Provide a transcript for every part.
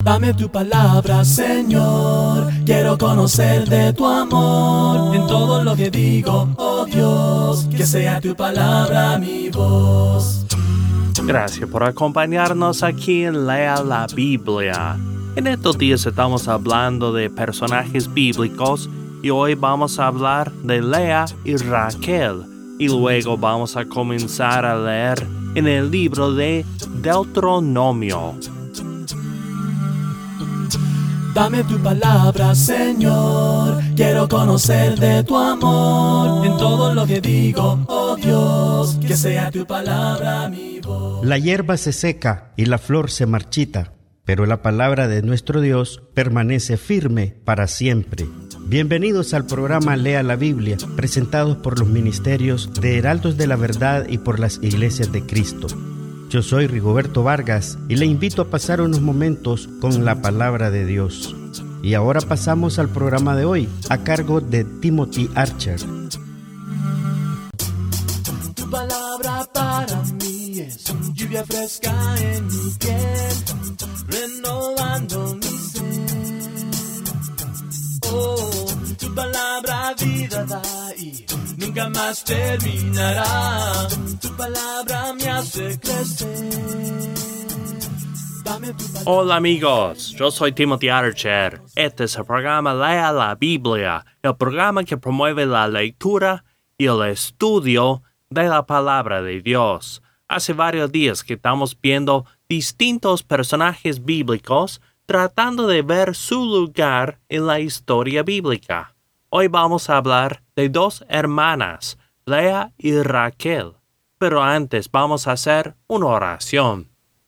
Dame tu palabra, Señor. Quiero conocer de tu amor en todo lo que digo, oh Dios. Que sea tu palabra mi voz. Gracias por acompañarnos aquí en Lea la Biblia. En estos días estamos hablando de personajes bíblicos y hoy vamos a hablar de Lea y Raquel. Y luego vamos a comenzar a leer en el libro de Deuteronomio. Dame tu palabra, Señor. Quiero conocer de tu amor en todo lo que digo, oh Dios. Que sea tu palabra mi voz. La hierba se seca y la flor se marchita, pero la palabra de nuestro Dios permanece firme para siempre. Bienvenidos al programa Lea la Biblia, presentados por los ministerios de Heraldos de la Verdad y por las Iglesias de Cristo. Yo soy Rigoberto Vargas y le invito a pasar unos momentos con la palabra de Dios. Y ahora pasamos al programa de hoy, a cargo de Timothy Archer. Tu palabra para mí es lluvia fresca en mi piel, renovando mi ser. Oh, tu palabra vida da y nunca más terminará. Tu palabra me hace crecer. Hola amigos, yo soy Timothy Archer. Este es el programa Lea la Biblia, el programa que promueve la lectura y el estudio de la palabra de Dios. Hace varios días que estamos viendo distintos personajes bíblicos tratando de ver su lugar en la historia bíblica. Hoy vamos a hablar de dos hermanas, Lea y Raquel. Pero antes vamos a hacer una oración.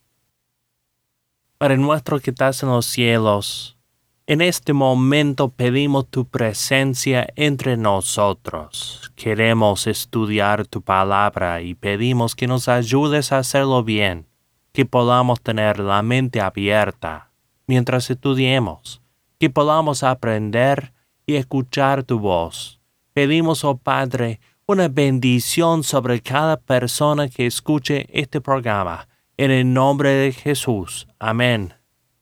Padre nuestro que estás en los cielos, en este momento pedimos tu presencia entre nosotros. Queremos estudiar tu palabra y pedimos que nos ayudes a hacerlo bien, que podamos tener la mente abierta mientras estudiemos, que podamos aprender y escuchar tu voz. Pedimos, oh Padre, una bendición sobre cada persona que escuche este programa. En el nombre de Jesús. Amén.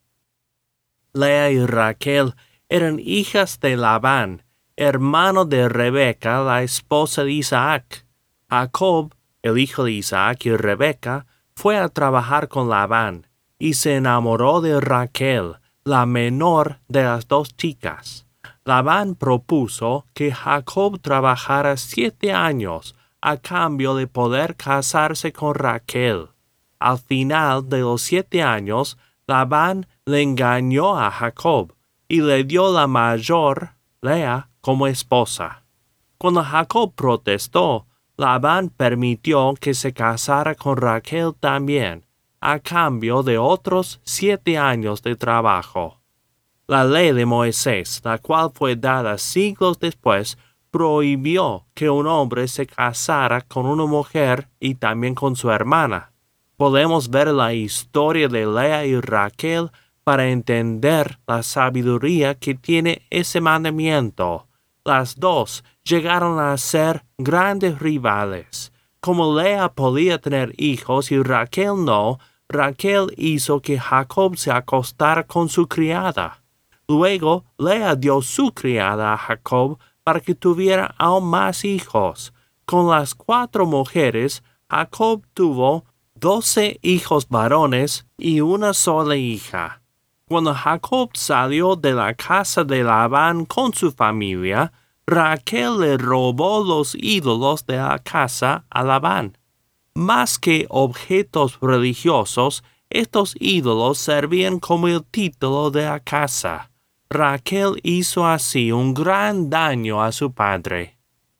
Lea y Raquel eran hijas de Labán, hermano de Rebeca, la esposa de Isaac. Jacob, el hijo de Isaac y Rebeca, fue a trabajar con Labán y se enamoró de Raquel, la menor de las dos chicas. Labán propuso que Jacob trabajara 7 años a cambio de poder casarse con Raquel. Al final de los 7 años, Labán le engañó a Jacob y le dio la mayor, Lea, como esposa. Cuando Jacob protestó, Labán permitió que se casara con Raquel también, a cambio de otros 7 años de trabajo. La ley de Moisés, la cual fue dada siglos después, prohibió que un hombre se casara con una mujer y también con su hermana. Podemos ver la historia de Lea y Raquel para entender la sabiduría que tiene ese mandamiento. Las dos llegaron a ser grandes rivales. Como Lea podía tener hijos y Raquel no, Raquel hizo que Jacob se acostara con su criada. Luego, Lea dio su criada a Jacob para que tuviera aún más hijos. Con las 4 mujeres, Jacob tuvo 12 hijos varones y una sola hija. Cuando Jacob salió de la casa de Labán con su familia, Raquel le robó los ídolos de la casa a Labán. Más que objetos religiosos, estos ídolos servían como el título de la casa. Raquel hizo así un gran daño a su padre.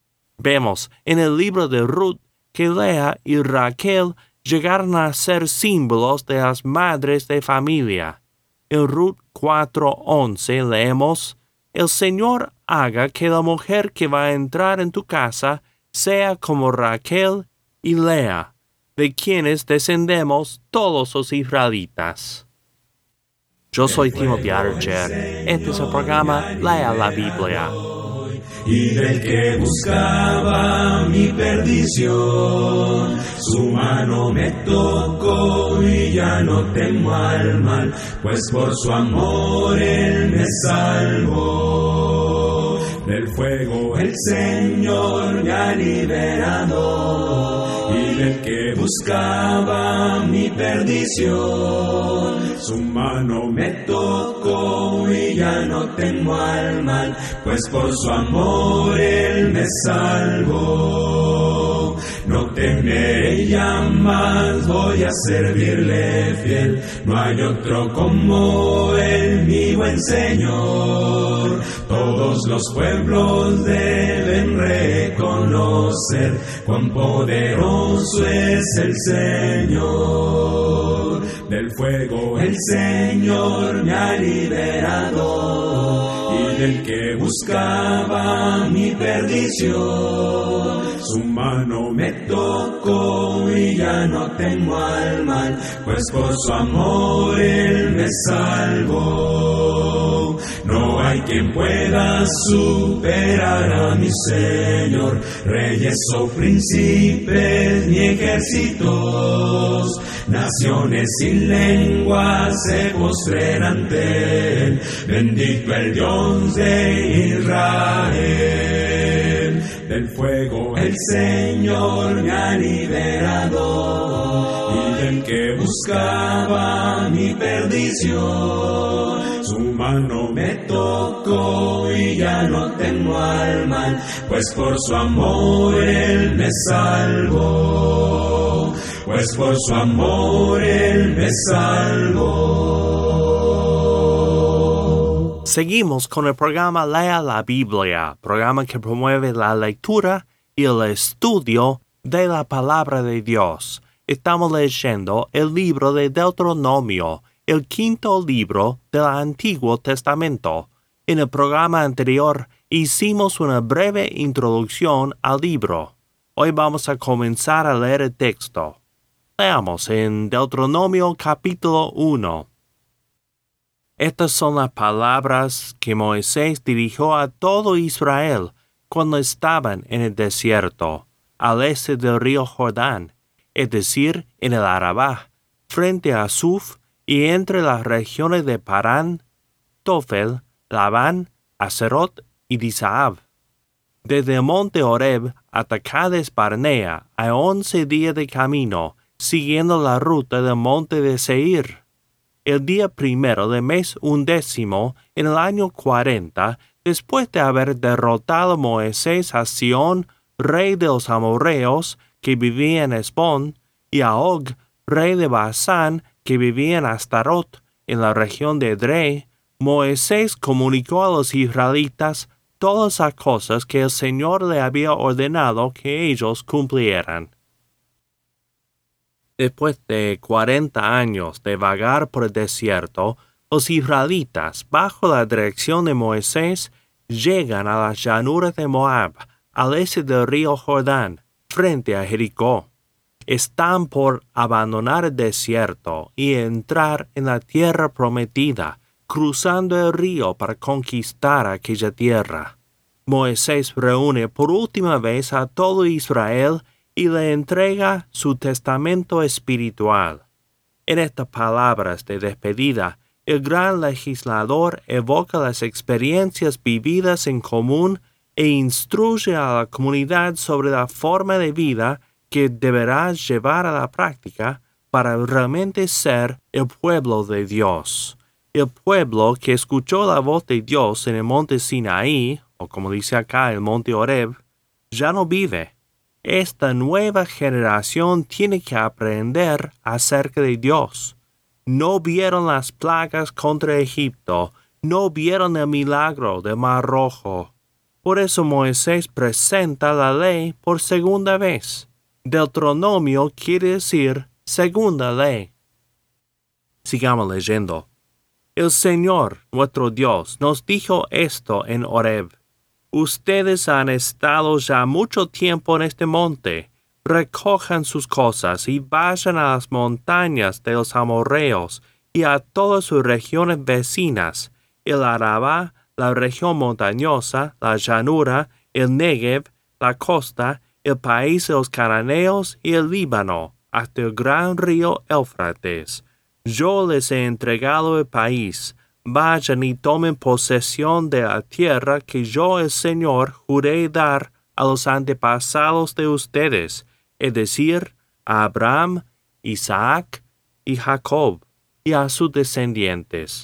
Vemos en el libro de Ruth que Lea y Raquel llegaron a ser símbolos de las madres de familia. En Ruth 4:11 leemos: El Señor haga que la mujer que va a entrar en tu casa sea como Raquel y Lea, de quienes descendemos todos los israelitas. Yo soy Timothy Archer. Este es el programa Lea la Biblia. y del que buscaba mi perdición. Su mano me tocó y ya no temo al mal, pues por su amor Él me salvó. Del fuego el Señor me ha liberado, y del que buscaba mi perdición. Su mano me tocó y ya no temo al mal, pues por su amor Él me salvó. No temeré ya más, voy a servirle fiel, no hay otro como Él, mi buen Señor. Todos los pueblos deben reconocer cuán poderoso es el Señor. Del fuego el Señor me ha liberado, y del que buscaba mi perdición. Su mano me tocó y ya no temo al mal, pues por su amor Él me salvó. No hay quien pueda superar a mi Señor, reyes o príncipes ni ejércitos, naciones sin lengua se postren ante Él. Bendito el Dios de Israel. Del fuego el Señor me ha liberado, y del que buscaba mi perdición. Su mano me tocó y ya no temo al mal, pues por su amor Él me salvó. Pues por su amor Él me salvó. Seguimos con el programa Lea la Biblia, programa que promueve la lectura y el estudio de la palabra de Dios. Estamos leyendo el libro de Deuteronomio, el quinto libro del Antiguo Testamento. En el programa anterior hicimos una breve introducción al libro. Hoy vamos a comenzar a leer el texto. Leamos en Deuteronomio capítulo 1. Estas son las palabras que Moisés dirigió a todo Israel cuando estaban en el desierto, al este del río Jordán, es decir, en el Arabá, frente a Suf y entre las regiones de Parán, Tofel, Labán, Aserot y Disahab. Desde el monte Horeb hasta Cades Barnea hay 11 días de camino, siguiendo la ruta del monte de Seir. El día primero del mes 11, en el año 40, después de haber derrotado Moisés a Sihón, rey de los amorreos, que vivía en Hesbón, y a Og, rey de Basán, que vivía en Astarot, en la región de Edrei, Moisés comunicó a los israelitas todas las cosas que el Señor le había ordenado que ellos cumplieran. Después de 40 años de vagar por el desierto, los israelitas, bajo la dirección de Moisés, llegan a las llanuras de Moab, al este del río Jordán, frente a Jericó. Están por abandonar el desierto y entrar en la tierra prometida, cruzando el río para conquistar aquella tierra. Moisés reúne por última vez a todo Israel y le entrega su testamento espiritual. En estas palabras de despedida, el gran legislador evoca las experiencias vividas en común e instruye a la comunidad sobre la forma de vida que deberá llevar a la práctica para realmente ser el pueblo de Dios. El pueblo que escuchó la voz de Dios en el monte Sinaí, o como dice acá el monte Horeb, ya no vive. Esta nueva generación tiene que aprender acerca de Dios. No vieron las plagas contra Egipto, no vieron el milagro del Mar Rojo. Por eso Moisés presenta la ley por segunda vez. Deuteronomio quiere decir segunda ley. Sigamos leyendo. El Señor, nuestro Dios, nos dijo esto en Horeb. Ustedes han estado ya mucho tiempo en este monte. Recojan sus cosas y vayan a las montañas de los amorreos y a todas sus regiones vecinas, el Arabá, la región montañosa, la llanura, el Negev, la costa, el país de los cananeos y el Líbano, hasta el gran río Éufrates. Yo les he entregado el país. Vayan y tomen posesión de la tierra que yo, el Señor, juré dar a los antepasados de ustedes, es decir, a Abraham, Isaac y Jacob, y a sus descendientes.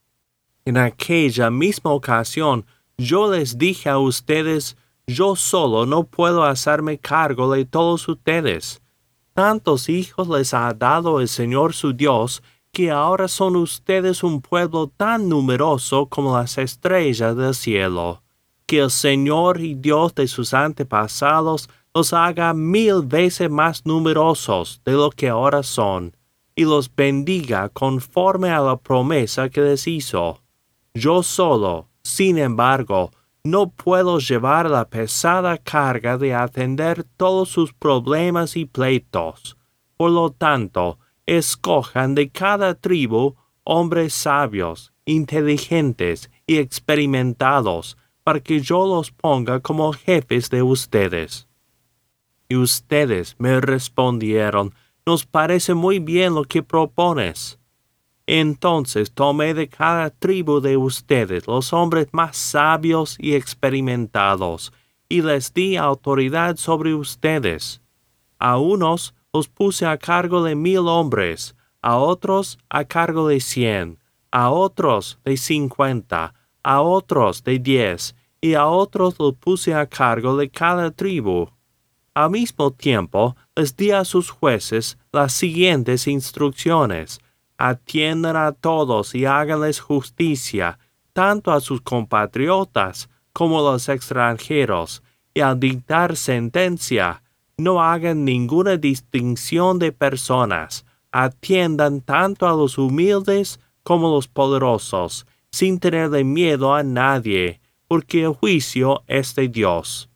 En aquella misma ocasión, yo les dije a ustedes, yo solo no puedo hacerme cargo de todos ustedes. Tantos hijos les ha dado el Señor su Dios, que ahora son ustedes un pueblo tan numeroso como las estrellas del cielo. Que el Señor y Dios de sus antepasados los haga 1000 veces más numerosos de lo que ahora son, y los bendiga conforme a la promesa que les hizo. Yo solo, sin embargo, no puedo llevar la pesada carga de atender todos sus problemas y pleitos. Por lo tanto, escojan de cada tribu hombres sabios, inteligentes y experimentados, para que yo los ponga como jefes de ustedes. Y ustedes me respondieron, nos parece muy bien lo que propones. Entonces tomé de cada tribu de ustedes los hombres más sabios y experimentados, y les di autoridad sobre ustedes. A unos los puse a cargo de 1000 hombres, a otros a cargo de 100, a otros de 50, a otros de 10, y a otros los puse a cargo de cada tribu. Al mismo tiempo, les di a sus jueces las siguientes instrucciones. Atiendan a todos y háganles justicia, tanto a sus compatriotas como a los extranjeros, y al dictar sentencia, no hagan ninguna distinción de personas. Atiendan tanto a los humildes como a los poderosos, sin tenerle miedo a nadie, porque el juicio es de Dios.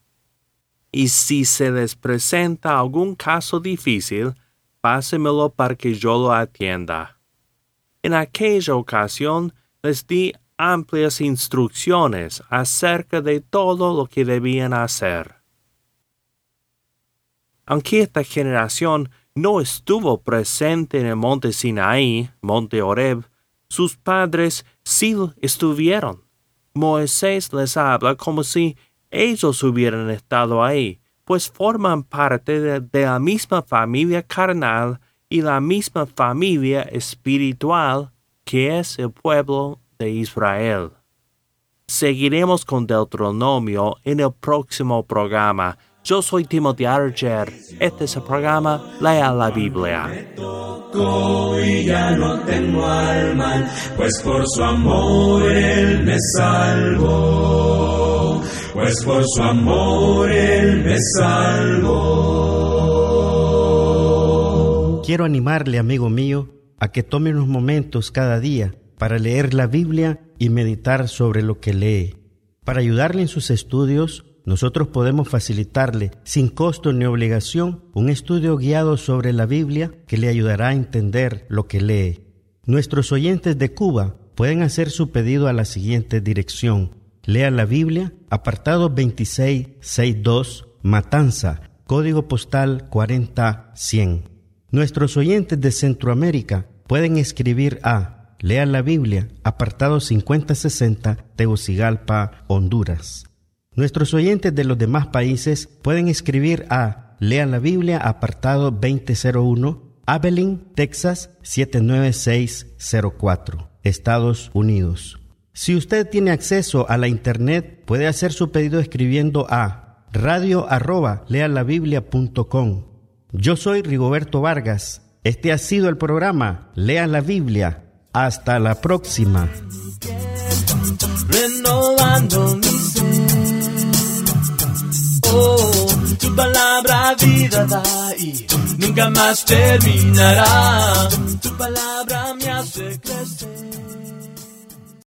Y si se les presenta algún caso difícil, pásemelo para que yo lo atienda. En aquella ocasión les di amplias instrucciones acerca de todo lo que debían hacer. Aunque esta generación no estuvo presente en el monte Sinaí, monte Horeb, sus padres sí estuvieron. Moisés les habla como si ellos hubieran estado ahí, pues forman parte de la misma familia carnal y la misma familia espiritual que es el pueblo de Israel. Seguiremos con Deuteronomio en el próximo programa. Yo soy Timothy Archer. Este es el programa Lea la Biblia. Y ya no tengo al mal, pues por su amor Él me salvó. Pues por su amor Él me salvó. Quiero animarle, amigo mío, a que tome unos momentos cada día para leer la Biblia y meditar sobre lo que lee. Para ayudarle en sus estudios, nosotros podemos facilitarle, sin costo ni obligación, un estudio guiado sobre la Biblia que le ayudará a entender lo que lee. Nuestros oyentes de Cuba pueden hacer su pedido a la siguiente dirección. Lea la Biblia, apartado 2662, Matanza, código postal 40100. Nuestros oyentes de Centroamérica pueden escribir a Lea la Biblia, apartado 5060, Tegucigalpa, Honduras. Nuestros oyentes de los demás países pueden escribir a Lea la Biblia, apartado 2001, Abilene, Texas 79604, Estados Unidos. Si usted tiene acceso a la internet, puede hacer su pedido escribiendo a radio@lealabiblia.com. Yo soy Rigoberto Vargas. Este ha sido el programa Lea la Biblia. Hasta la próxima. Renovando mi ser. Oh, tu palabra vida da y nunca más terminará. Tu palabra me hace crecer.